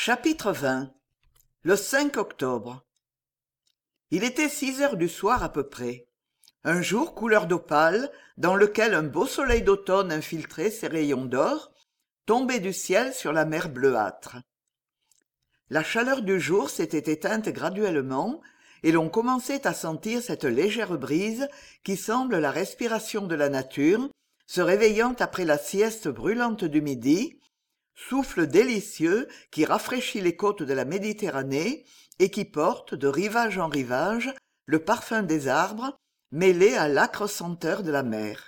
Chapitre 20. Le 5 octobre. Il était 6 heures du soir à peu près. Un jour couleur d'opale, dans lequel un beau soleil d'automne infiltrait ses rayons d'or, tombait du ciel sur la mer bleuâtre. La chaleur du jour s'était éteinte graduellement, et l'on commençait à sentir cette légère brise qui semble la respiration de la nature, se réveillant après la sieste brûlante du midi, souffle délicieux qui rafraîchit les côtes de la Méditerranée et qui porte, de rivage en rivage, le parfum des arbres, mêlé à l'âcre senteur de la mer.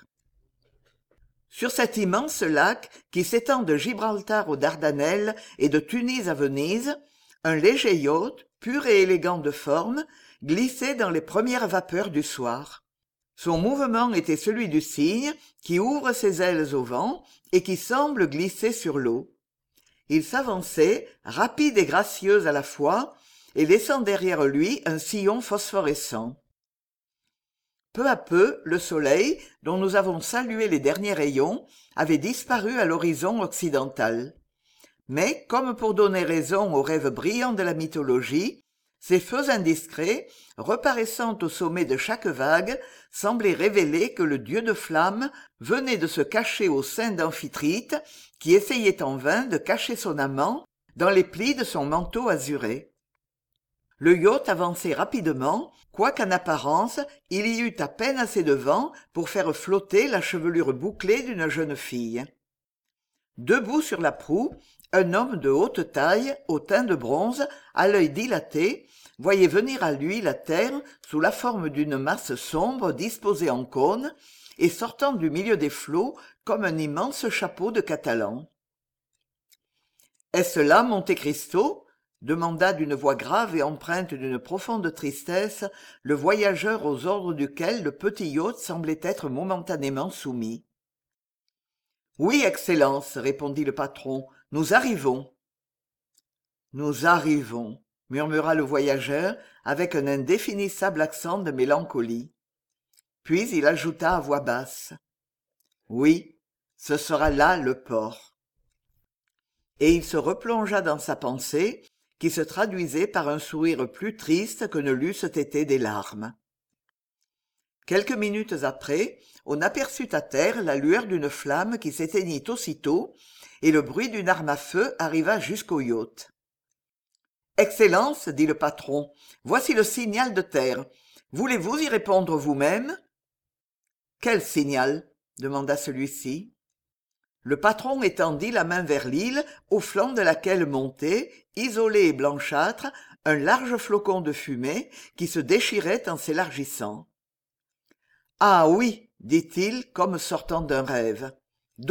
Sur cet immense lac, qui s'étend de Gibraltar aux Dardanelles et de Tunis à Venise, un léger yacht, pur et élégant de forme, glissait dans les premières vapeurs du soir. Son mouvement était celui du cygne qui ouvre ses ailes au vent et qui semble glisser sur l'eau. Il s'avançait, rapide et gracieux à la fois, et laissant derrière lui un sillon phosphorescent. Peu à peu, le soleil, dont nous avons salué les derniers rayons, avait disparu à l'horizon occidental. Mais, comme pour donner raison aux rêves brillants de la mythologie, ces feux indiscrets, reparaissant au sommet de chaque vague, semblaient révéler que le dieu de flamme venait de se cacher au sein d'Amphitrite, qui essayait en vain de cacher son amant dans les plis de son manteau azuré. Le yacht avançait rapidement, quoiqu'en apparence il y eût à peine assez de vent pour faire flotter la chevelure bouclée d'une jeune fille. Debout sur la proue, un homme de haute taille, au teint de bronze, à l'œil dilaté, voyait venir à lui la terre sous la forme d'une masse sombre disposée en cône et sortant du milieu des flots comme un immense chapeau de Catalan. « Est-ce là Monte Cristo ?» demanda d'une voix grave et empreinte d'une profonde tristesse le voyageur aux ordres duquel le petit yacht semblait être momentanément soumis. « Oui, Excellence, répondit le patron, nous arrivons. »« Nous arrivons, » murmura le voyageur avec un indéfinissable accent de mélancolie. Puis il ajouta à voix basse. « Oui, ce sera là le port. » Et il se replongea dans sa pensée, qui se traduisait par un sourire plus triste que ne l'eussent été des larmes. Quelques minutes après, on aperçut à terre la lueur d'une flamme qui s'éteignit aussitôt, et le bruit d'une arme à feu arriva jusqu'au yacht. « Excellence, dit le patron, voici le signal de terre. Voulez-vous y répondre vous-même ?»« Quel signal ?» demanda celui-ci. Le patron étendit la main vers l'île, au flanc de laquelle montait, isolé et blanchâtre, un large flocon de fumée qui se déchirait en s'élargissant. « Ah oui, dit-il, comme sortant d'un rêve. Donnez. »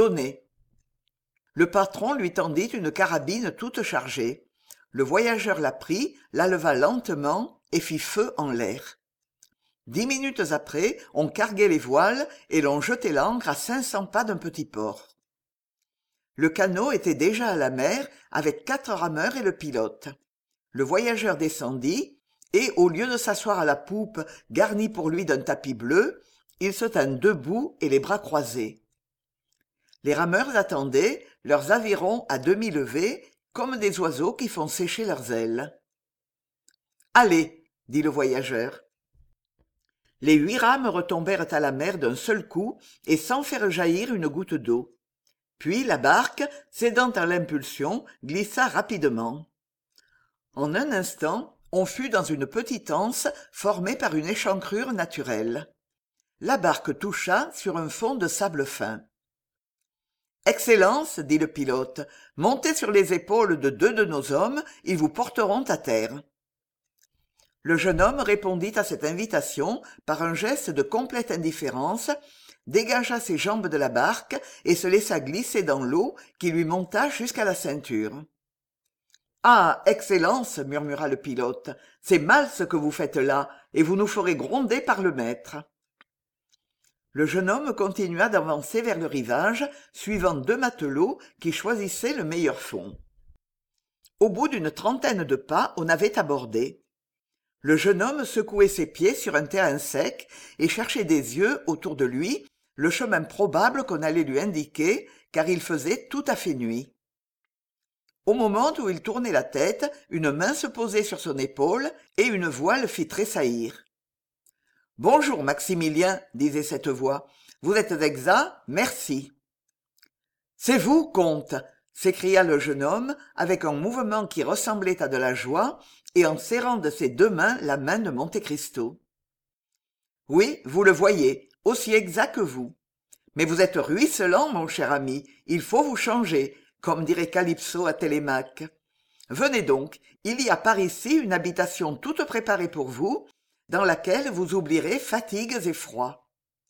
Le patron lui tendit une carabine toute chargée. Le voyageur la prit, la leva lentement et fit feu en l'air. 10 minutes après, on carguait les voiles et l'on jetait l'ancre à 500 pas d'un petit port. Le canot était déjà à la mer avec 4 rameurs et le pilote. Le voyageur descendit et, au lieu de s'asseoir à la poupe garnie pour lui d'un tapis bleu, il se tint debout et les bras croisés. Les rameurs attendaient, leurs avirons à demi levés, comme des oiseaux qui font sécher leurs ailes. « Allez !» dit le voyageur. Les 8 rames retombèrent à la mer d'un seul coup et sans faire jaillir une goutte d'eau. Puis la barque, cédant à l'impulsion, glissa rapidement. En un instant, on fut dans une petite anse formée par une échancrure naturelle. La barque toucha sur un fond de sable fin. « Excellence, dit le pilote, montez sur les épaules de 2 de nos hommes, ils vous porteront à terre. » Le jeune homme répondit à cette invitation par un geste de complète indifférence, dégagea ses jambes de la barque et se laissa glisser dans l'eau qui lui monta jusqu'à la ceinture. « Ah, Excellence, murmura le pilote, c'est mal ce que vous faites là, et vous nous ferez gronder par le maître. » Le jeune homme continua d'avancer vers le rivage, suivant 2 matelots qui choisissaient le meilleur fond. Au bout d'une trentaine de pas, on avait abordé. Le jeune homme secouait ses pieds sur un terrain sec et cherchait des yeux, autour de lui, le chemin probable qu'on allait lui indiquer, car il faisait tout à fait nuit. Au moment où il tournait la tête, une main se posait sur son épaule et une voix le fit tressaillir. « Bonjour, Maximilien, disait cette voix. Vous êtes exact, merci. C'est vous, comte, s'écria le jeune homme avec un mouvement qui ressemblait à de la joie et en serrant de ses deux mains la main de Monte Cristo. Oui, vous le voyez, aussi exact que vous. Mais vous êtes ruisselant, mon cher ami, il faut vous changer, comme dirait Calypso à Télémaque. Venez donc, il y a par ici une habitation toute préparée pour vous, dans laquelle vous oublierez fatigues et froid.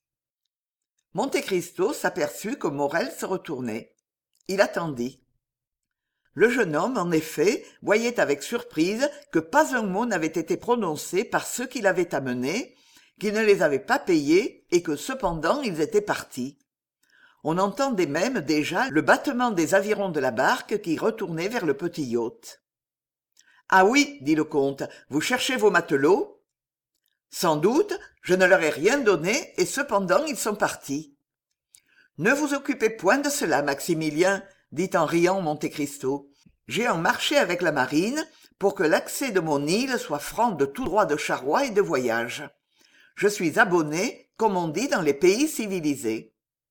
Monte Cristo s'aperçut que Morrel se retournait. Il attendit. Le jeune homme, en effet, voyait avec surprise que pas un mot n'avait été prononcé par ceux qui l'avaient amené, qu'il ne les avait pas payés et que cependant ils étaient partis. On entendait même déjà le battement des avirons de la barque qui retournait vers le petit yacht. « Ah oui, dit le comte, vous cherchez vos matelots ? Sans doute, je ne leur ai rien donné et cependant ils sont partis. Ne vous occupez point de cela, Maximilien, dit en riant Monte Cristo. J'ai un marché avec la marine pour que l'accès de mon île soit franc de tout droit de charroi et de voyage. Je suis abonné, comme on dit dans les pays civilisés.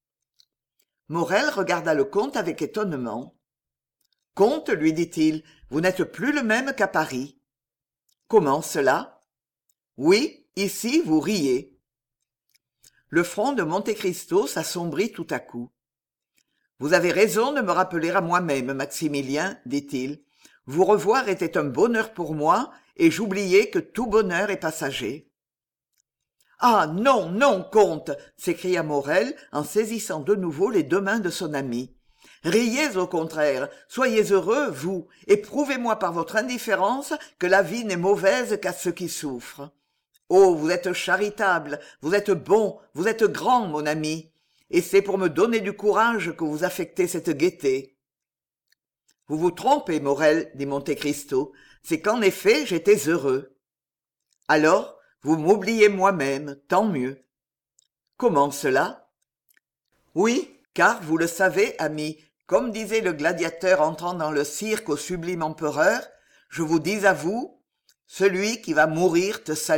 Morrel regarda le comte avec étonnement. « Comte, lui dit-il, vous n'êtes plus le même qu'à Paris. »« Comment cela ?»« Oui, ici vous riez. » Le front de Monte Cristo s'assombrit tout à coup. « Vous avez raison de me rappeler à moi-même, Maximilien, dit-il. Vous revoir était un bonheur pour moi, et j'oubliais que tout bonheur est passager. » « Ah non, non, comte !» s'écria Morrel en saisissant de nouveau les deux mains de son ami. « Riez au contraire, soyez heureux, vous, et prouvez-moi par votre indifférence que la vie n'est mauvaise qu'à ceux qui souffrent. Oh, vous êtes charitable, vous êtes bon, vous êtes grand, mon ami, et c'est pour me donner du courage que vous affectez cette gaieté. »« Vous vous trompez, Morrel, dit Monte Cristo, c'est qu'en effet j'étais heureux. »« Alors, vous m'oubliez moi-même, tant mieux. »« Comment cela ?»« Oui, car, vous le savez, ami, comme disait le gladiateur entrant dans le cirque au sublime empereur, je vous dis à vous, celui qui va mourir te salue. »«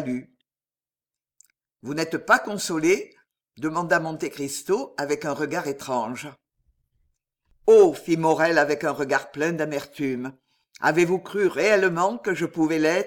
Vous n'êtes pas consolé ?» demanda Monte Cristo avec un regard étrange. « Oh !» fit Morrel avec un regard plein d'amertume. « Avez-vous cru réellement que je pouvais l'être ?»«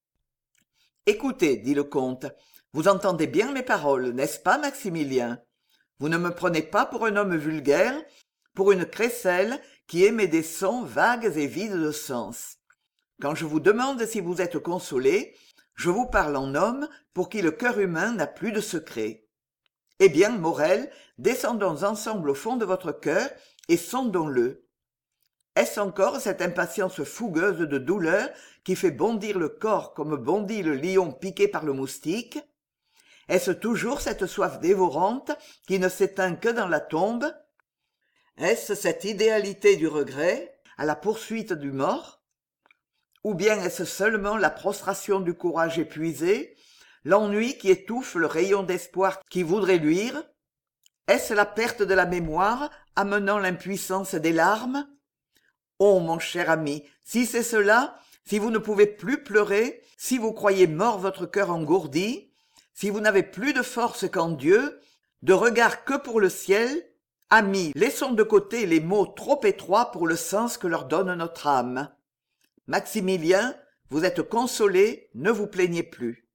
Écoutez, dit le comte, vous entendez bien mes paroles, n'est-ce pas, Maximilien ? Vous ne me prenez pas pour un homme vulgaire, pour une crécelle qui émet des sons vagues et vides de sens. Quand je vous demande si vous êtes consolé, je vous parle en homme pour qui le cœur humain n'a plus de secret. Eh bien, Morrel, descendons ensemble au fond de votre cœur et sondons-le. Est-ce encore cette impatience fougueuse de douleur qui fait bondir le corps comme bondit le lion piqué par le moustique ? Est-ce toujours cette soif dévorante qui ne s'éteint que dans la tombe ? Est-ce cette idéalité du regret à la poursuite du mort ? Ou bien est-ce seulement la prostration du courage épuisé, l'ennui qui étouffe le rayon d'espoir qui voudrait luire ? Est-ce la perte de la mémoire amenant l'impuissance des larmes ? Oh, mon cher ami, si c'est cela, si vous ne pouvez plus pleurer, si vous croyez mort votre cœur engourdi, si vous n'avez plus de force qu'en Dieu, de regard que pour le ciel, amis, laissons de côté les mots trop étroits pour le sens que leur donne notre âme. Maximilien, vous êtes consolé, ne vous plaignez plus.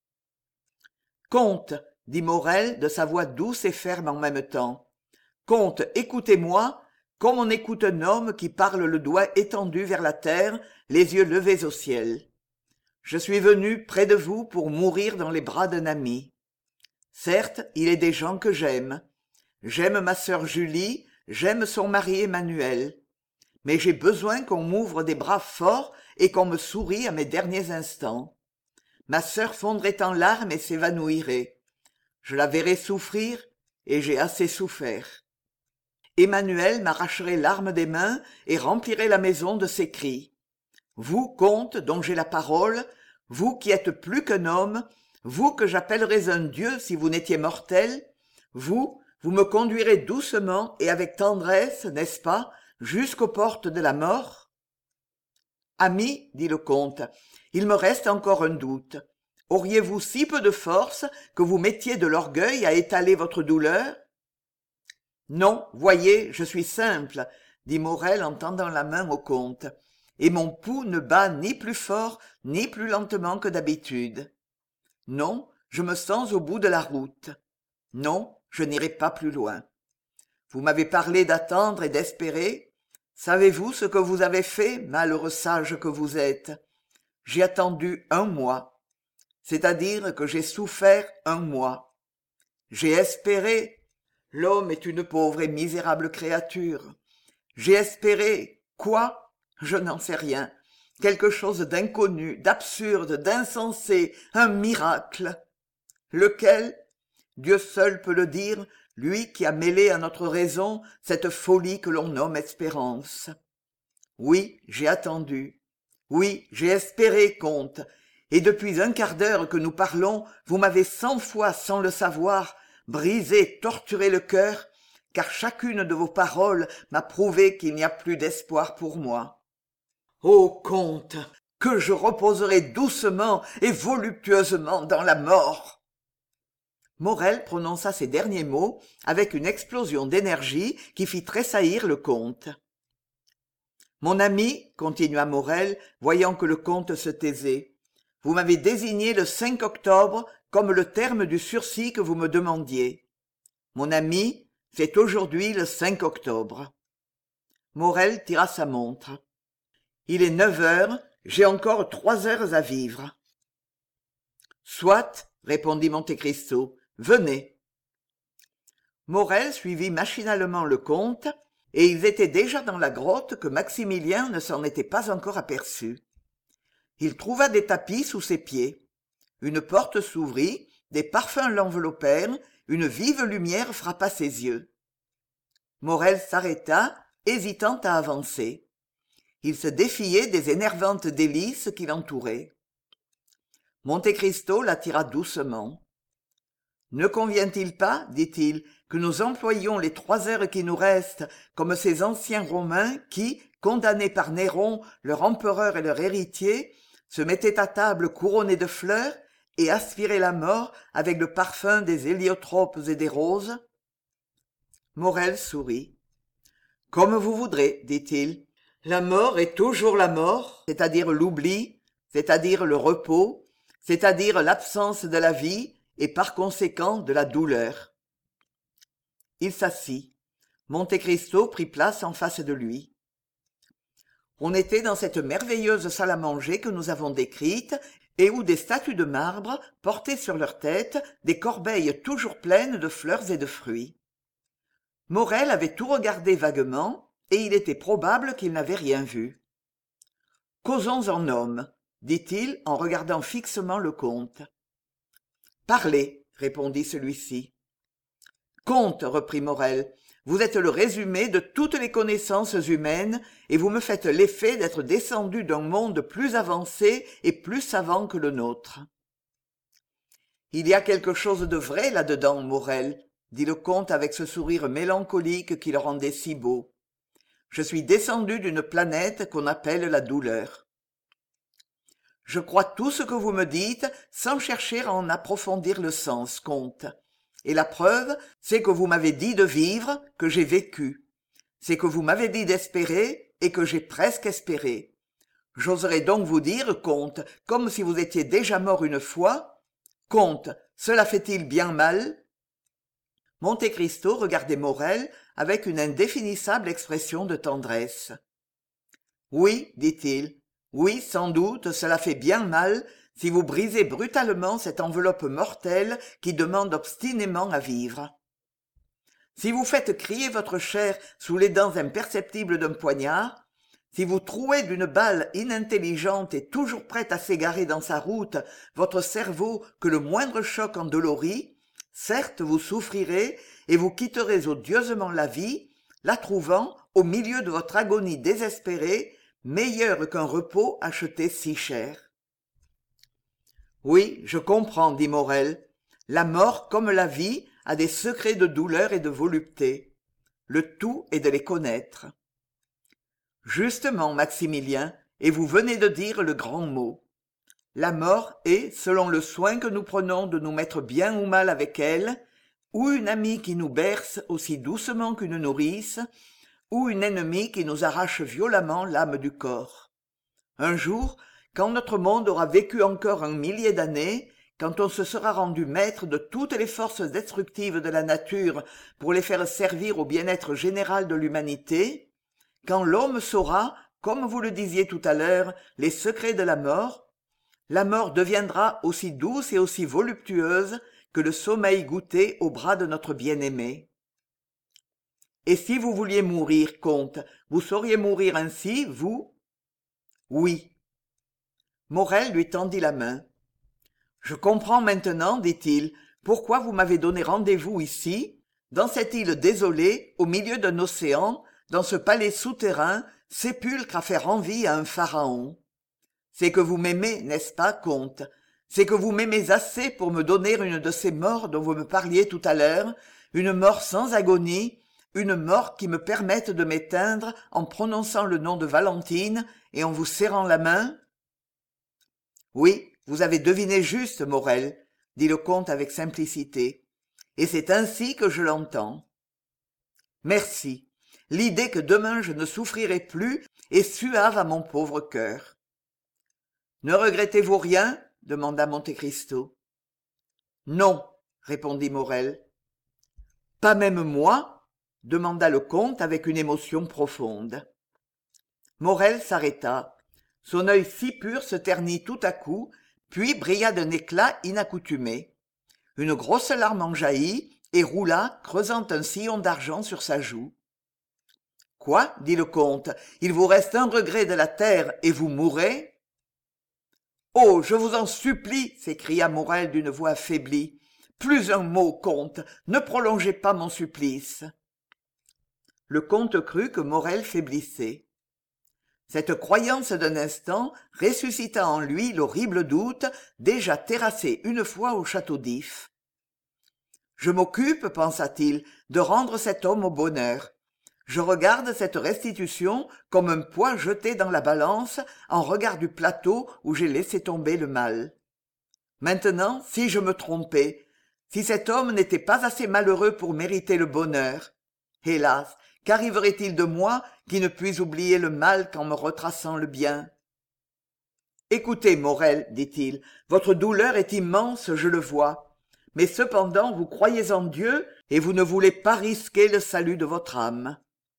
Comte, dit Morrel de sa voix douce et ferme en même temps, comte, écoutez-moi, comme on écoute un homme qui parle le doigt étendu vers la terre, les yeux levés au ciel. Je suis venu près de vous pour mourir dans les bras d'un ami. Certes, il est des gens que j'aime. J'aime ma sœur Julie, j'aime son mari Emmanuel. Mais j'ai besoin qu'on m'ouvre des bras forts et qu'on me sourie à mes derniers instants. Ma sœur fondrait en larmes et s'évanouirait. Je la verrais souffrir, et j'ai assez souffert. Emmanuel m'arracherait l'arme des mains et remplirait la maison de ses cris. Vous, comte, dont j'ai la parole, vous qui êtes plus qu'un homme, vous que j'appellerais un dieu si vous n'étiez mortel, vous me conduirez doucement et avec tendresse, n'est-ce pas, jusqu'aux portes de la mort ? Ami, dit le comte, il me reste encore un doute. Auriez-vous si peu de force que vous mettiez de l'orgueil à étaler votre douleur? Non, voyez, je suis simple, dit Morel en tendant la main au comte, et mon pouls ne bat ni plus fort ni plus lentement que d'habitude. Non, je me sens au bout de la route. Non, je n'irai pas plus loin. Vous m'avez parlé d'attendre et d'espérer. Savez-vous ce que vous avez fait, malheureux sage que vous êtes? J'ai attendu 1 mois, c'est-à-dire que j'ai souffert 1 mois. J'ai espéré. L'homme est une pauvre et misérable créature. J'ai espéré. Quoi? Je n'en sais rien. Quelque chose d'inconnu, d'absurde, d'insensé, un miracle. Lequel? Dieu seul peut le dire, lui qui a mêlé à notre raison cette folie que l'on nomme espérance. Oui, j'ai attendu. Oui, j'ai espéré, comte, et depuis 1/4 d'heure que nous parlons, vous m'avez 100 fois, sans le savoir, brisé, torturé le cœur, car chacune de vos paroles m'a prouvé qu'il n'y a plus d'espoir pour moi. Ô comte, que je reposerai doucement et voluptueusement dans la mort! Morel prononça ces derniers mots avec une explosion d'énergie qui fit tressaillir le comte. Mon ami, continua Morel, voyant que le comte se taisait, vous m'avez désigné le 5 octobre comme le terme du sursis que vous me demandiez. Mon ami, c'est aujourd'hui le 5 octobre. Morel tira sa montre. Il est 9 heures, j'ai encore 3 heures à vivre. Soit, répondit Monte Cristo, venez. Morel suivit machinalement le comte, et ils étaient déjà dans la grotte que Maximilien ne s'en était pas encore aperçu. Il trouva des tapis sous ses pieds. Une porte s'ouvrit, des parfums l'enveloppèrent, une vive lumière frappa ses yeux. Morel s'arrêta, hésitant à avancer. Il se défiait des énervantes délices qui l'entouraient. Monte Cristo l'attira doucement. Ne convient-il pas, dit-il, que nous employions les 3 heures qui nous restent comme ces anciens Romains qui, condamnés par Néron, leur empereur et leur héritier, se mettaient à table couronnés de fleurs et aspiraient la mort avec le parfum des héliotropes et des roses? Morel sourit. Comme vous voudrez, dit-il. La mort est toujours la mort, c'est-à-dire l'oubli, c'est-à-dire le repos, c'est-à-dire l'absence de la vie et par conséquent de la douleur. Il s'assit. Monte Cristo prit place en face de lui. On était dans cette merveilleuse salle à manger que nous avons décrite et où des statues de marbre portaient sur leurs têtes des corbeilles toujours pleines de fleurs et de fruits. Morel avait tout regardé vaguement et il était probable qu'il n'avait rien vu. « Causons en homme, dit-il en regardant fixement le comte. « Parlez, répondit celui-ci. « Comte, reprit Morel, vous êtes le résumé de toutes les connaissances humaines et vous me faites l'effet d'être descendu d'un monde plus avancé et plus savant que le nôtre. »« Il y a quelque chose de vrai là-dedans, Morel, dit le comte avec ce sourire mélancolique qui le rendait si beau. Je suis descendu d'une planète qu'on appelle la douleur. Je crois tout ce que vous me dites sans chercher à en approfondir le sens, comte. Et la preuve, c'est que vous m'avez dit de vivre, que j'ai vécu. C'est que vous m'avez dit d'espérer et que j'ai presque espéré. J'oserais donc vous dire, comte, comme si vous étiez déjà mort une fois, comte, cela fait-il bien mal? Monte Cristo regardait Morel avec une indéfinissable expression de tendresse. Oui, dit-il, oui, sans doute, cela fait bien mal si vous brisez brutalement cette enveloppe mortelle qui demande obstinément à vivre. Si vous faites crier votre chair sous les dents imperceptibles d'un poignard, si vous trouez d'une balle inintelligente et toujours prête à s'égarer dans sa route votre cerveau que le moindre choc endolorit, certes vous souffrirez et vous quitterez odieusement la vie, la trouvant, au milieu de votre agonie désespérée, meilleure qu'un repos acheté si cher. Oui, je comprends, dit Morel. La mort, comme la vie, a des secrets de douleur et de volupté. Le tout est de les connaître. Justement, Maximilien, et vous venez de dire le grand mot. La mort est, selon le soin que nous prenons de nous mettre bien ou mal avec elle, ou une amie qui nous berce aussi doucement qu'une nourrice, ou une ennemie qui nous arrache violemment l'âme du corps. Un jour, quand notre monde aura vécu encore 1 millier d'années, quand on se sera rendu maître de toutes les forces destructives de la nature pour les faire servir au bien-être général de l'humanité, quand l'homme saura, comme vous le disiez tout à l'heure, les secrets de la mort deviendra aussi douce et aussi voluptueuse que le sommeil goûté au bras de notre bien-aimé. Et si vous vouliez mourir, comte, vous sauriez mourir ainsi, vous? Oui. Morel lui tendit la main. Je comprends maintenant, dit-il, pourquoi vous m'avez donné rendez-vous ici, dans cette île désolée, au milieu d'un océan, dans ce palais souterrain, sépulcre à faire envie à un pharaon. C'est que vous m'aimez, n'est-ce pas, comte? C'est que vous m'aimez assez pour me donner une de ces morts dont vous me parliez tout à l'heure, une mort sans agonie, une mort qui me permette de m'éteindre en prononçant le nom de Valentine et en vous serrant la main? Oui, vous avez deviné juste, Morel, dit le comte avec simplicité, et c'est ainsi que je l'entends. Merci. L'idée que demain je ne souffrirai plus est suave à mon pauvre cœur. Ne regrettez-vous rien? Demanda Monte Cristo. Non, répondit Morel. Pas même moi? Demanda le comte avec une émotion profonde. Morel s'arrêta. Son œil si pur se ternit tout à coup, puis brilla d'un éclat inaccoutumé. Une grosse larme en jaillit et roula, creusant un sillon d'argent sur sa joue. « Quoi » dit le comte, « il vous reste un regret de la terre et vous mourrez ?»« Oh, je vous en supplie » s'écria Morel d'une voix affaiblie. « Plus un mot, comte, ne prolongez pas mon supplice. » Le comte crut que Morel faiblissait. Cette croyance d'un instant ressuscita en lui l'horrible doute déjà terrassé une fois au château d'If. « Je m'occupe, pensa-t-il, de rendre cet homme au bonheur. Je regarde cette restitution comme un poids jeté dans la balance en regard du plateau où j'ai laissé tomber le mal. Maintenant, si je me trompais, si cet homme n'était pas assez malheureux pour mériter le bonheur, hélas, qu'arriverait-il de moi qui ne puis oublier le mal qu'en me retraçant le bien? Écoutez, Morel, dit-il, votre douleur est immense, je le vois, mais cependant vous croyez en Dieu et vous ne voulez pas risquer le salut de votre âme.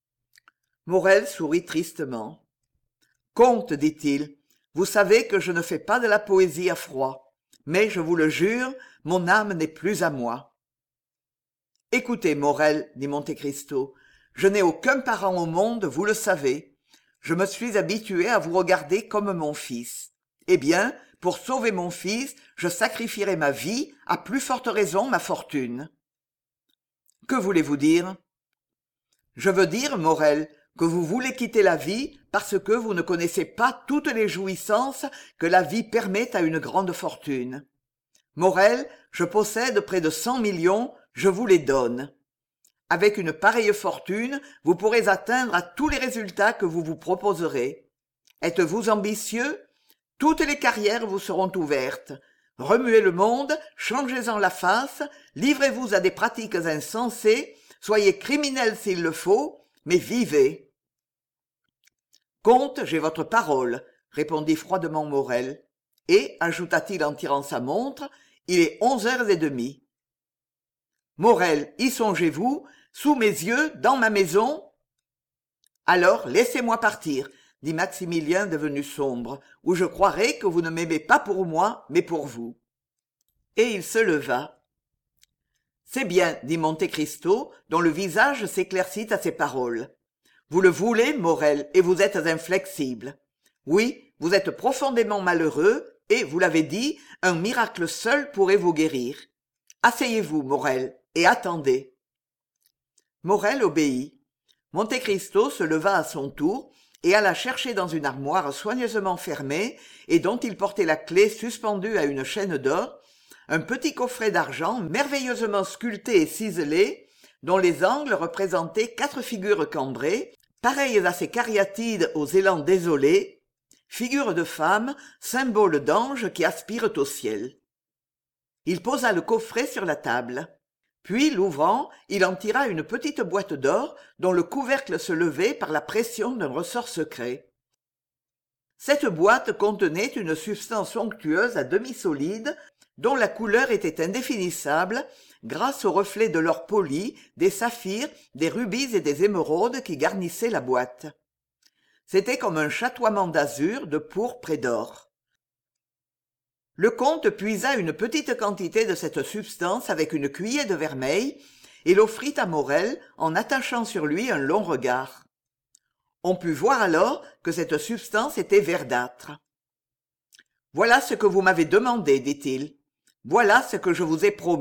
Morel sourit tristement. Comte, dit-il, vous savez que je ne fais pas de la poésie à froid, mais je vous le jure, mon âme n'est plus à moi. Écoutez, Morel, dit Monte Cristo, je n'ai aucun parent au monde, vous le savez. Je me suis habitué à vous regarder comme mon fils. Eh bien, pour sauver mon fils, je sacrifierai ma vie, à plus forte raison ma fortune. Que voulez-vous dire? Je veux dire, Morel, que vous voulez quitter la vie parce que vous ne connaissez pas toutes les jouissances que la vie permet à une grande fortune. Morel, je possède près de 100 millions, je vous les donne. Avec une pareille fortune, vous pourrez atteindre à tous les résultats que vous vous proposerez. Êtes-vous ambitieux? Toutes les carrières vous seront ouvertes. Remuez le monde, changez-en la face, livrez-vous à des pratiques insensées, soyez criminel s'il le faut, mais vivez. Comte, j'ai votre parole, répondit froidement Morel, et, ajouta-t-il en tirant sa montre, il est 11h30. Morel, y songez-vous, sous mes yeux, dans ma maison? Alors, laissez-moi partir, dit Maximilien devenu sombre, ou je croirai que vous ne m'aimez pas pour moi, mais pour vous. Et il se leva. C'est bien, dit Monte Cristo, dont le visage s'éclaircit à ces paroles. Vous le voulez, Morel, et vous êtes inflexible. Oui, vous êtes profondément malheureux, et, vous l'avez dit, un miracle seul pourrait vous guérir. Asseyez-vous, Morel, et attendez. Morel obéit. Monte Cristo se leva à son tour et alla chercher dans une armoire soigneusement fermée et dont il portait la clé suspendue à une chaîne d'or, un petit coffret d'argent merveilleusement sculpté et ciselé, dont les angles représentaient 4 figures cambrées, pareilles à ces cariatides aux élans désolés, figure de femme, symbole d'anges qui aspirent au ciel. Il posa le coffret sur la table. Puis, l'ouvrant, il en tira une petite boîte d'or dont le couvercle se levait par la pression d'un ressort secret. Cette boîte contenait une substance onctueuse à demi solide, dont la couleur était indéfinissable grâce au reflet de l'or poli, des saphirs, des rubis et des émeraudes qui garnissaient la boîte. C'était comme un chatoiement d'azur, de pourpre et d'or. Le comte puisa une petite quantité de cette substance avec une cuiller de vermeil et l'offrit à Morel en attachant sur lui un long regard. On put voir alors que cette substance était verdâtre. « Voilà ce que vous m'avez demandé, dit-il. Voilà ce que je vous ai promis. »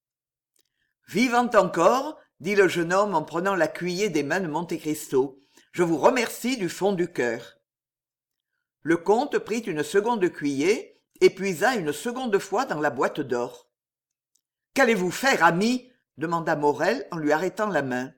Vivant encore, dit le jeune homme en prenant la cuiller des mains de Monte Cristo, je vous remercie du fond du cœur. Le comte prit une seconde cuiller et puisa une seconde fois dans la boîte d'or. « Qu'allez-vous faire, ami ?» demanda Morel en lui arrêtant la main.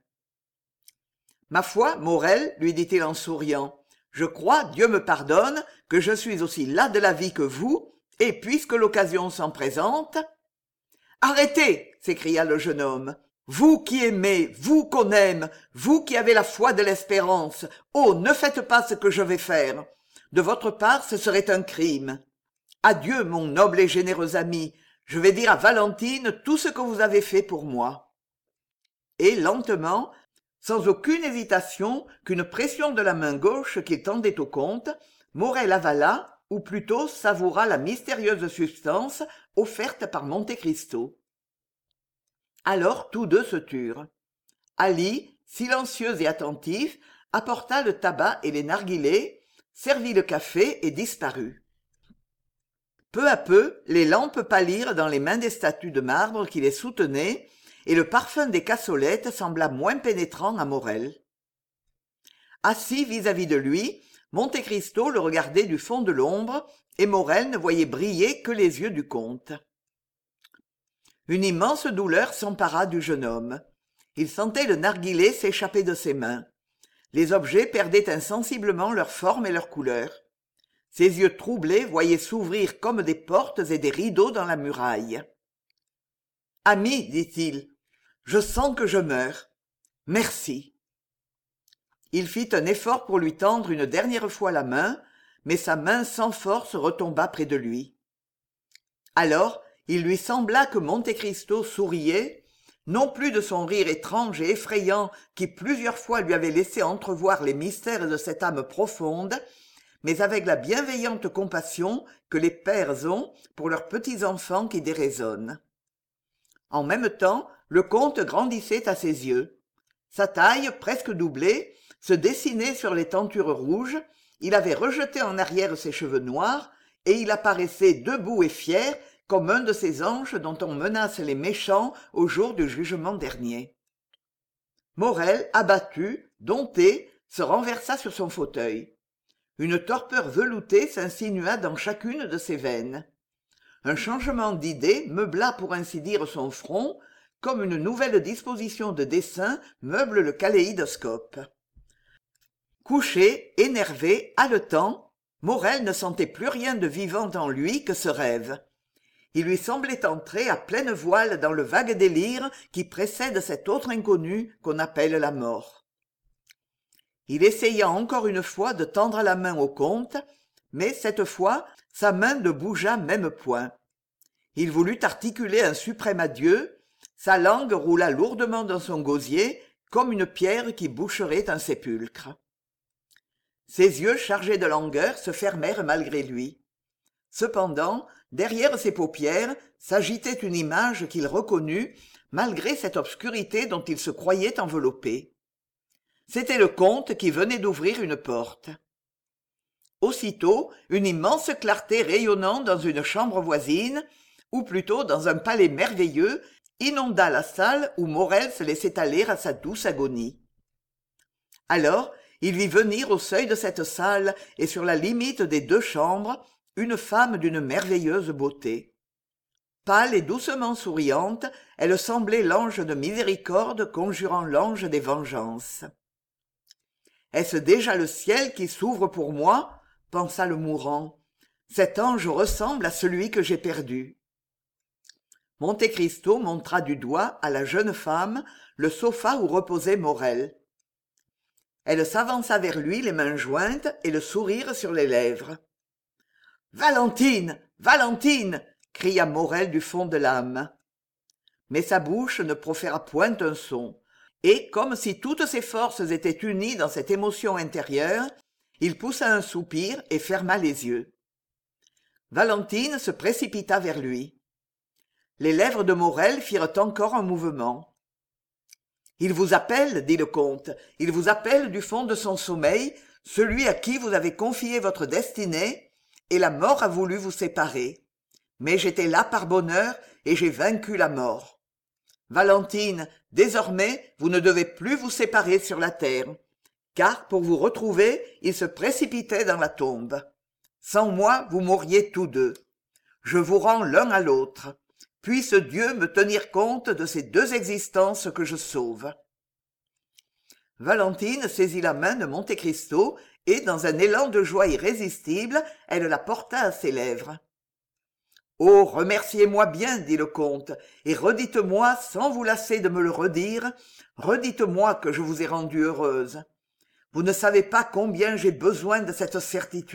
« Ma foi, Morel, lui dit-il en souriant, je crois, Dieu me pardonne, que je suis aussi las de la vie que vous, et puisque l'occasion s'en présente... » « Arrêtez !» s'écria le jeune homme. « Vous qui aimez, vous qu'on aime, vous qui avez la foi de l'espérance, oh, ne faites pas ce que je vais faire. De votre part, ce serait un crime. Adieu, mon noble et généreux ami, je vais dire à Valentine tout ce que vous avez fait pour moi. » Et lentement, sans aucune hésitation qu'une pression de la main gauche qu'il tendait au comte, Morel avala, ou plutôt savoura la mystérieuse substance offerte par Monte Cristo. Alors tous deux se turent. Ali, silencieux et attentif, apporta le tabac et les narguilés, servit le café et disparut. Peu à peu, les lampes pâlirent dans les mains des statues de marbre qui les soutenaient, et le parfum des cassolettes sembla moins pénétrant à Morel. Assis vis-à-vis de lui, Monte Cristo le regardait du fond de l'ombre, et Morel ne voyait briller que les yeux du comte. Une immense douleur s'empara du jeune homme. Il sentait le narguilé s'échapper de ses mains. Les objets perdaient insensiblement leur forme et leur couleur. Ses yeux troublés voyaient s'ouvrir comme des portes et des rideaux dans la muraille. « Ami, dit-il, je sens que je meurs. Merci. » Il fit un effort pour lui tendre une dernière fois la main, mais sa main sans force retomba près de lui. Alors, il lui sembla que Monte Cristo souriait, non plus de son rire étrange et effrayant qui plusieurs fois lui avait laissé entrevoir les mystères de cette âme profonde, mais avec la bienveillante compassion que les pères ont pour leurs petits-enfants qui déraisonnent. En même temps, le comte grandissait à ses yeux. Sa taille, presque doublée, se dessinait sur les tentures rouges, il avait rejeté en arrière ses cheveux noirs, et il apparaissait debout et fier comme un de ces anges dont on menace les méchants au jour du jugement dernier. Morel, abattu, dompté, se renversa sur son fauteuil. Une torpeur veloutée s'insinua dans chacune de ses veines. Un changement d'idée meubla pour ainsi dire son front, comme une nouvelle disposition de dessin meuble le kaléidoscope. Couché, énervé, haletant, Morel ne sentait plus rien de vivant en lui que ce rêve. Il lui semblait entrer à pleine voile dans le vague délire qui précède cet autre inconnu qu'on appelle la mort. Il essaya encore une fois de tendre la main au comte, mais cette fois sa main ne bougea même point. Il voulut articuler un suprême adieu, sa langue roula lourdement dans son gosier comme une pierre qui boucherait un sépulcre. Ses yeux chargés de langueur se fermèrent malgré lui. Cependant, derrière ses paupières s'agitait une image qu'il reconnut, malgré cette obscurité dont il se croyait enveloppé. C'était le comte qui venait d'ouvrir une porte. Aussitôt, une immense clarté rayonnant dans une chambre voisine, ou plutôt dans un palais merveilleux, inonda la salle où Morel se laissait aller à sa douce agonie. Alors, il vit venir au seuil de cette salle et sur la limite des deux chambres une femme d'une merveilleuse beauté. Pâle et doucement souriante, elle semblait l'ange de miséricorde conjurant l'ange des vengeances. « Est-ce déjà le ciel qui s'ouvre pour moi ?» pensa le mourant. Cet ange ressemble à celui que j'ai perdu. Monte Cristo montra du doigt à la jeune femme le sofa où reposait Morrel. Elle s'avança vers lui les mains jointes et le sourire sur les lèvres. « Valentine, Valentine !» cria Morrel du fond de l'âme. Mais sa bouche ne proféra point un son, et comme si toutes ses forces étaient unies dans cette émotion intérieure, il poussa un soupir et ferma les yeux. Valentine se précipita vers lui. Les lèvres de Morrel firent encore un mouvement. « Il vous appelle, dit le comte, il vous appelle du fond de son sommeil, celui à qui vous avez confié votre destinée, et la mort a voulu vous séparer. Mais j'étais là par bonheur et j'ai vaincu la mort. Valentine, désormais, vous ne devez plus vous séparer sur la terre, car pour vous retrouver, il se précipitait dans la tombe. Sans moi, vous mourriez tous deux. Je vous rends l'un à l'autre. Puisse Dieu me tenir compte de ces deux existences que je sauve. » Valentine saisit la main de Monte Cristo et, dans un élan de joie irrésistible, elle la porta à ses lèvres. « Oh, remerciez-moi bien, dit le comte, et redites-moi, sans vous lasser de me le redire, redites-moi que je vous ai rendue heureuse. Vous ne savez pas combien j'ai besoin de cette certitude. »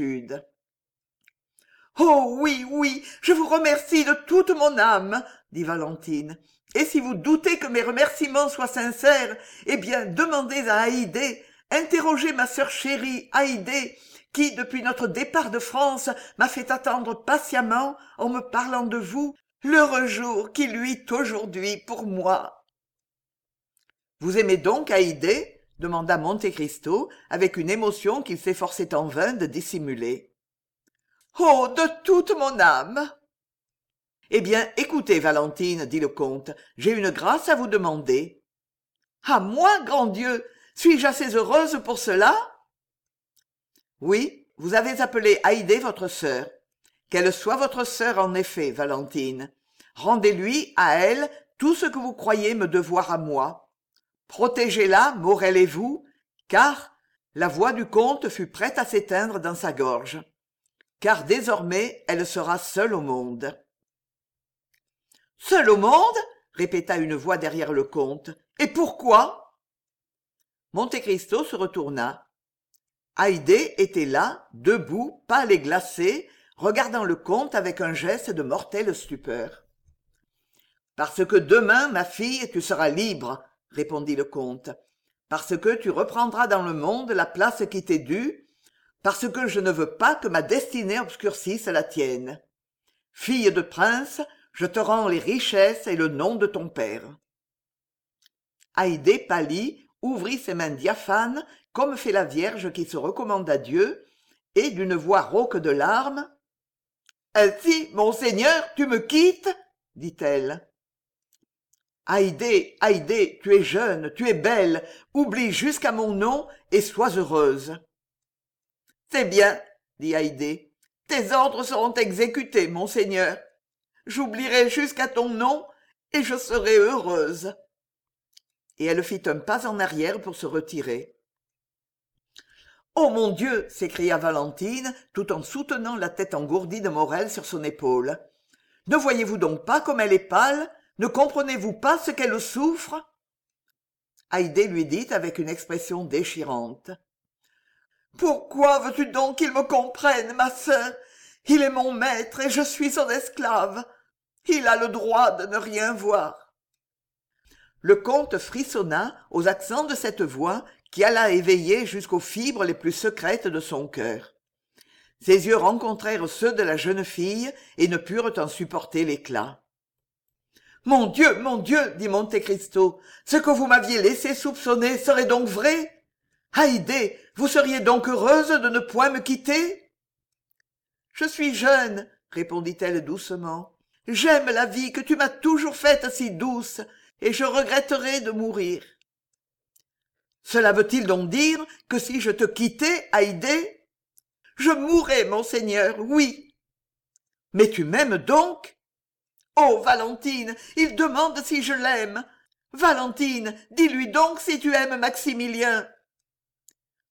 « Oh oui, oui, je vous remercie de toute mon âme, dit Valentine. Et si vous doutez que mes remerciements soient sincères, eh bien, demandez à Haïdée, interrogez ma sœur chérie, Haïdée, qui, depuis notre départ de France, m'a fait attendre patiemment, en me parlant de vous, l'heureux jour qui luit aujourd'hui pour moi. »« Vous aimez donc Haïdée ?» demanda Monte Cristo, avec une émotion qu'il s'efforçait en vain de dissimuler. « Oh, de toute mon âme !»« Eh bien, écoutez, Valentine, dit le comte, j'ai une grâce à vous demander. »« À moi, grand Dieu, suis-je assez heureuse pour cela ?»« Oui, vous avez appelé Haïdée votre sœur. Qu'elle soit votre sœur en effet, Valentine. Rendez-lui, à elle, tout ce que vous croyez me devoir à moi. Protégez-la, Morrel et vous, car... » La voix du comte fut prête à s'éteindre dans sa gorge. « Car désormais elle sera seule au monde. » « Seule au monde ?» répéta une voix derrière le comte. « Et pourquoi ?» Monte Cristo se retourna. Haïdée était là, debout, pâle et glacée, regardant le comte avec un geste de mortelle stupeur. « Parce que demain, ma fille, tu seras libre, » répondit le comte. « Parce que tu reprendras dans le monde la place qui t'est due, parce que je ne veux pas que ma destinée obscurcisse la tienne. Fille de prince, je te rends les richesses et le nom de ton père. » Haïdée pâlit, ouvrit ses mains diaphanes, comme fait la Vierge qui se recommande à Dieu, et d'une voix rauque de larmes, « Ainsi, monseigneur, tu me quittes ?» dit-elle. « Haïdée, Haïdée, tu es jeune, tu es belle, oublie jusqu'à mon nom et sois heureuse. »« C'est bien, » dit Haïdée, « tes ordres seront exécutés, monseigneur. J'oublierai jusqu'à ton nom et je serai heureuse. » Et elle fit un pas en arrière pour se retirer. « Oh mon Dieu !» s'écria Valentine, tout en soutenant la tête engourdie de Morrel sur son épaule. « Ne voyez-vous donc pas comme elle est pâle ? Ne comprenez-vous pas ce qu'elle souffre ?» Haïdée lui dit avec une expression déchirante. « Pourquoi veux-tu donc qu'il me comprenne, ma sœur ? Il est mon maître et je suis son esclave. Il a le droit de ne rien voir. » Le comte frissonna aux accents de cette voix qui alla éveiller jusqu'aux fibres les plus secrètes de son cœur. Ses yeux rencontrèrent ceux de la jeune fille et ne purent en supporter l'éclat. « Mon Dieu, dit Monte Cristo, ce que vous m'aviez laissé soupçonner serait donc vrai ? Haïdée, vous seriez donc heureuse de ne point me quitter ?»« Je suis jeune, répondit-elle doucement. J'aime la vie que tu m'as toujours faite si douce, et je regretterais de mourir. » « Cela veut-il donc dire que si je te quittais, Haïdée ? » ?»« Je mourrais, monseigneur, oui. »« Mais tu m'aimes donc ? » ?»« Oh, Valentine, il demande si je l'aime. Valentine, dis-lui donc si tu aimes Maximilien. »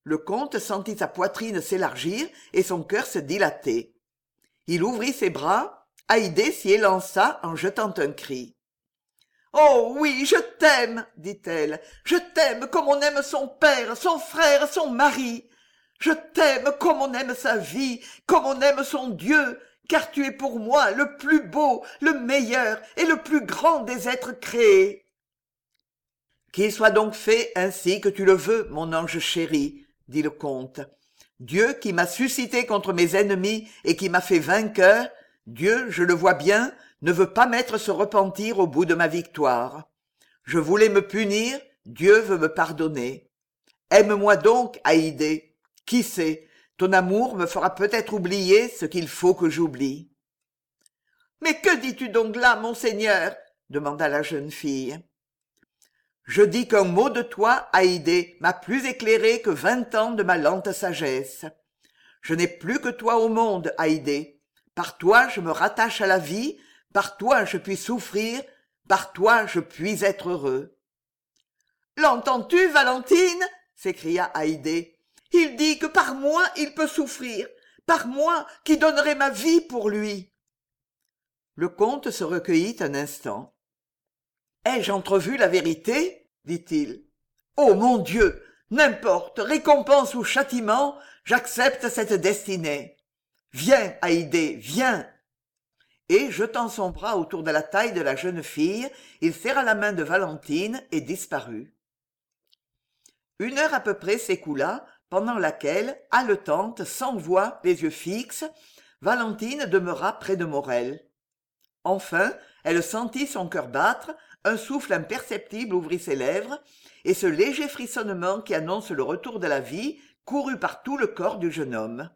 Le comte sentit sa poitrine s'élargir et son cœur se dilater. Il ouvrit ses bras. Haydée s'y élança en jetant un cri. « Oh oui, je t'aime, dit-elle. Je t'aime comme on aime son père, son frère, son mari. Je t'aime comme on aime sa vie, comme on aime son Dieu, car tu es pour moi le plus beau, le meilleur et le plus grand des êtres créés. » « Qu'il soit donc fait ainsi que tu le veux, mon ange chéri, dit le comte. Dieu qui m'a suscité contre mes ennemis et qui m'a fait vainqueur, Dieu, je le vois bien, ne veut pas mettre ce repentir au bout de ma victoire. Je voulais me punir, Dieu veut me pardonner. Aime-moi donc, Haïdée. Qui sait, ton amour me fera peut-être oublier ce qu'il faut que j'oublie. « Mais que dis-tu donc là, monseigneur ?» demanda la jeune fille. « Je dis qu'un mot de toi, Haïdée, m'a plus éclairé que 20 ans de ma lente sagesse. Je n'ai plus que toi au monde, Haïdée. Par toi, je me rattache à la vie, par toi, je puis souffrir, par toi, je puis être heureux. »« L'entends-tu, Valentine ?» s'écria Haïdée. « Il dit que par moi, il peut souffrir, par moi qui donnerai ma vie pour lui. » Le comte se recueillit un instant. « Ai-je entrevu la vérité ?» dit-il. « Oh mon Dieu, n'importe, récompense ou châtiment, j'accepte cette destinée. Viens, Haïdée, viens !» Et, jetant son bras autour de la taille de la jeune fille, il serra la main de Valentine et disparut. 1 heure à peu près s'écoula, pendant laquelle, haletante, sans voix, les yeux fixes, Valentine demeura près de Morel. Enfin, elle sentit son cœur battre, un souffle imperceptible ouvrit ses lèvres, et ce léger frissonnement qui annonce le retour de la vie courut par tout le corps du jeune homme.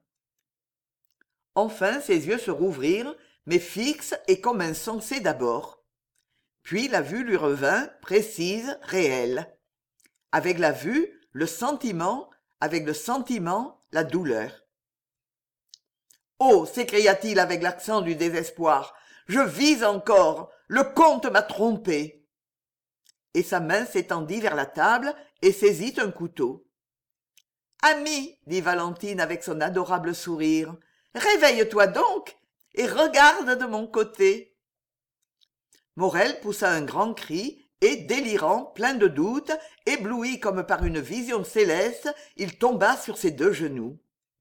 Enfin ses yeux se rouvrirent, mais fixes et comme insensés d'abord. Puis la vue lui revint, précise, réelle. Avec la vue, le sentiment, avec le sentiment, la douleur. « Oh !» s'écria-t-il avec l'accent du désespoir, « je vis encore, le comte m'a trompé !» Et sa main s'étendit vers la table et saisit un couteau. « Ami, dit Valentine avec son adorable sourire, réveille-toi donc et regarde de mon côté. » Morel poussa un grand cri et, délirant, plein de doute, ébloui comme par une vision céleste, il tomba sur ses 2 genoux.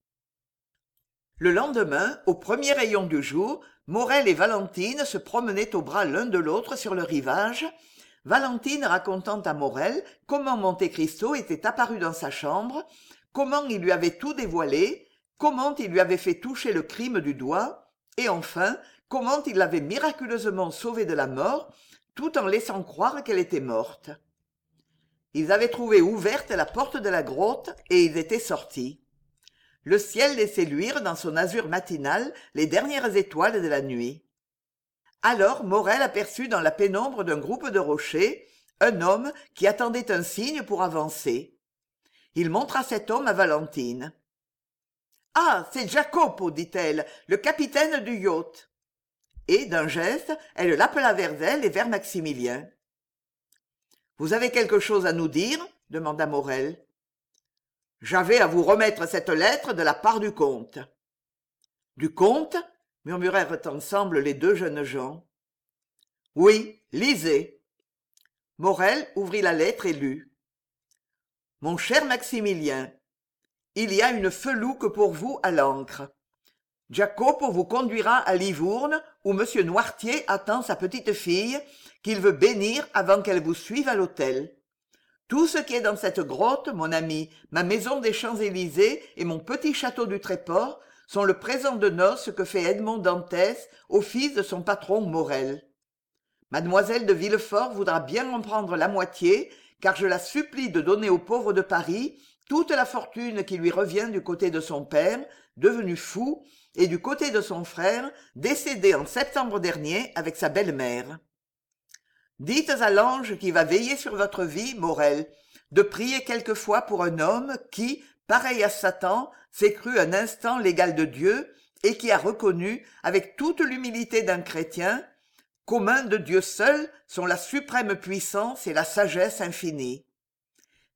Le lendemain, au premier rayon du jour, Morel et Valentine se promenaient au bras l'un de l'autre sur le rivage, Valentine racontant à Morel comment Monte Cristo était apparu dans sa chambre, comment il lui avait tout dévoilé, comment il lui avait fait toucher le crime du doigt, et enfin, comment il l'avait miraculeusement sauvée de la mort, tout en laissant croire qu'elle était morte. Ils avaient trouvé ouverte la porte de la grotte et ils étaient sortis. Le ciel laissait luire dans son azur matinal les dernières étoiles de la nuit. Alors Morel aperçut dans la pénombre d'un groupe de rochers un homme qui attendait un signe pour avancer. Il montra cet homme à Valentine. « Ah, c'est Jacopo, dit-elle, le capitaine du yacht. » Et, d'un geste, elle l'appela vers elle et vers Maximilien. « Vous avez quelque chose à nous dire ?» demanda Morel. « J'avais à vous remettre cette lettre de la part du comte. »« Du comte ?» murmurèrent ensemble les 2 jeunes gens. « Oui, lisez. » Morel ouvrit la lettre et lut. « Mon cher Maximilien, il y a une felouque pour vous à l'ancre. Jacopo vous conduira à Livourne, où monsieur Noirtier attend sa petite-fille, qu'il veut bénir avant qu'elle vous suive à l'hôtel. Tout ce qui est dans cette grotte, mon ami, ma maison des Champs-Élysées et mon petit château du Tréport, sont le présent de noces que fait Edmond Dantès au fils de son patron Morel. Mademoiselle de Villefort voudra bien en prendre la moitié, car je la supplie de donner aux pauvres de Paris toute la fortune qui lui revient du côté de son père, devenu fou, et du côté de son frère, décédé en septembre dernier avec sa belle-mère. Dites à l'ange qui va veiller sur votre vie, Morel, de prier quelquefois pour un homme qui, pareil à Satan, s'est cru un instant l'égal de Dieu et qui a reconnu, avec toute l'humilité d'un chrétien, qu'aux mains de Dieu seul sont la suprême puissance et la sagesse infinie.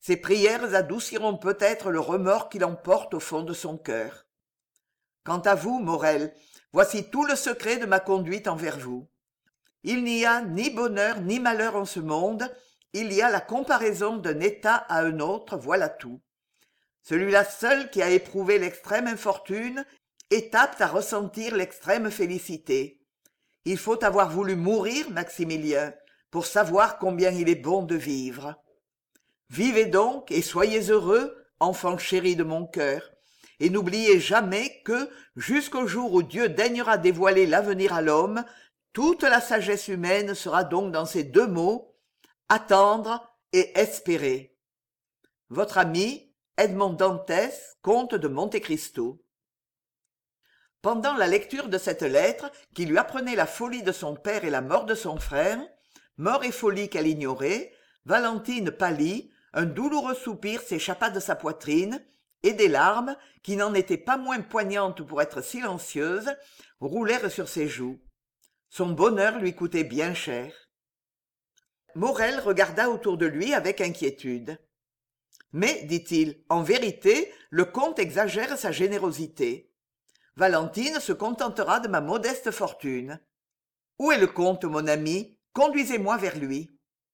Ces prières adouciront peut-être le remords qu'il emporte au fond de son cœur. Quant à vous, Morel, voici tout le secret de ma conduite envers vous. Il n'y a ni bonheur ni malheur en ce monde, il y a la comparaison d'un état à un autre, voilà tout. Celui-là seul qui a éprouvé l'extrême infortune est apte à ressentir l'extrême félicité. Il faut avoir voulu mourir, Maximilien, pour savoir combien il est bon de vivre. Vivez donc et soyez heureux, enfant chéri de mon cœur, et n'oubliez jamais que, jusqu'au jour où Dieu daignera dévoiler l'avenir à l'homme, toute la sagesse humaine sera donc dans ces deux mots, attendre et espérer. Votre ami, Edmond Dantès, comte de Monte Cristo. Pendant la lecture de cette lettre, qui lui apprenait la folie de son père et la mort de son frère, mort et folie qu'elle ignorait, Valentine pâlit, un douloureux soupir s'échappa de sa poitrine, et des larmes, qui n'en étaient pas moins poignantes pour être silencieuses, roulèrent sur ses joues. Son bonheur lui coûtait bien cher. Morel regarda autour de lui avec inquiétude. Mais, dit-il, en vérité, le comte exagère sa générosité. Valentine se contentera de ma modeste fortune. Où est le comte, mon ami? Conduisez-moi vers lui.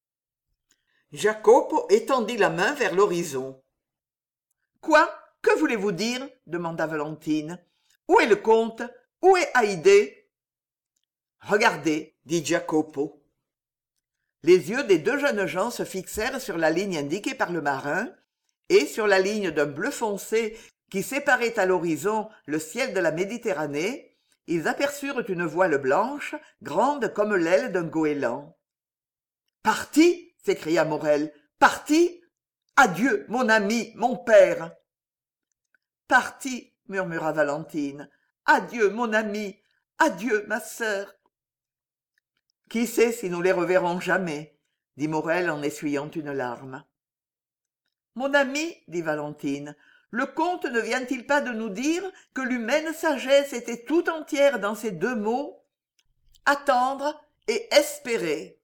Jacopo étendit la main vers l'horizon. Quoi? Que voulez-vous dire? Demanda Valentine. Où est le comte? Où est Haydée? Regardez, dit Jacopo. Les yeux des deux jeunes gens se fixèrent sur la ligne indiquée par le marin, et sur la ligne d'un bleu foncé qui séparait à l'horizon le ciel de la Méditerranée, ils aperçurent une voile blanche, grande comme l'aile d'un goéland. « Parti !» s'écria Morel. « Parti ! Adieu, mon ami, mon père !»« Parti !» murmura Valentine. « Adieu, mon ami ! Adieu, ma sœur !»« Qui sait si nous les reverrons jamais ?» dit Morel en essuyant une larme. « Mon ami, dit Valentine, le comte ne vient-il pas de nous dire que l'humaine sagesse était tout entière dans ces deux mots? Attendre et espérer.